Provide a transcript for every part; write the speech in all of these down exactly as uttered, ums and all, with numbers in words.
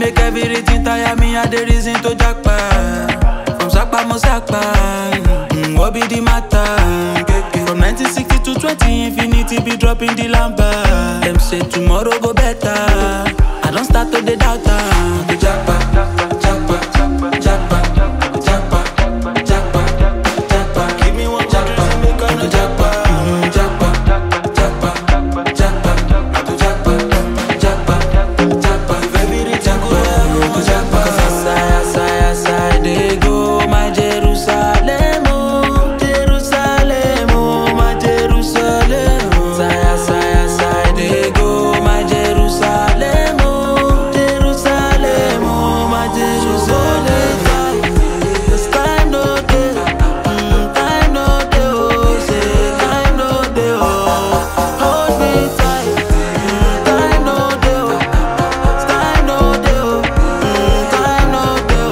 make everything tire me, I the reason to jackpot. From Sakpa mo Sakpa, mm, what be the matter? From nineteen sixty to twenty infinity, be dropping the lamba. Them say tomorrow go better. I don't start to the doubt. To jackpot, jackpot, jackpot, jackpot, jackpot, jackpot. Give me one jackpot, make a jackpot, jackpot, jackpot, jackpot, to jackpot, jackpot, jackpot. Baby, jackpot, go jackpot. Cause I, as I, as I, they go my Jerusalem, oh, Jerusalem, oh, my Jerusalem. As I, as I, as I, they go my Jerusalem, oh, Jerusalem, oh, my Jerusalem. Cause time no day, mm, time no day, oh, say time no day, oh. Hold me tight, mm, time no day, oh, time no day, oh, mm, time no day,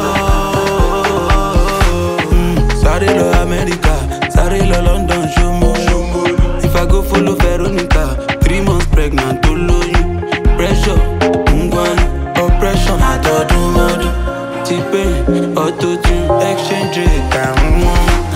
oh. Mm, sorry to America, sorry to London, show me. If I go follow Veronica, three months pregnant, to lose you. Pressure, ngwan, oppression, I don't do mode. T-Pain, auto-tune, exchange rate, I'm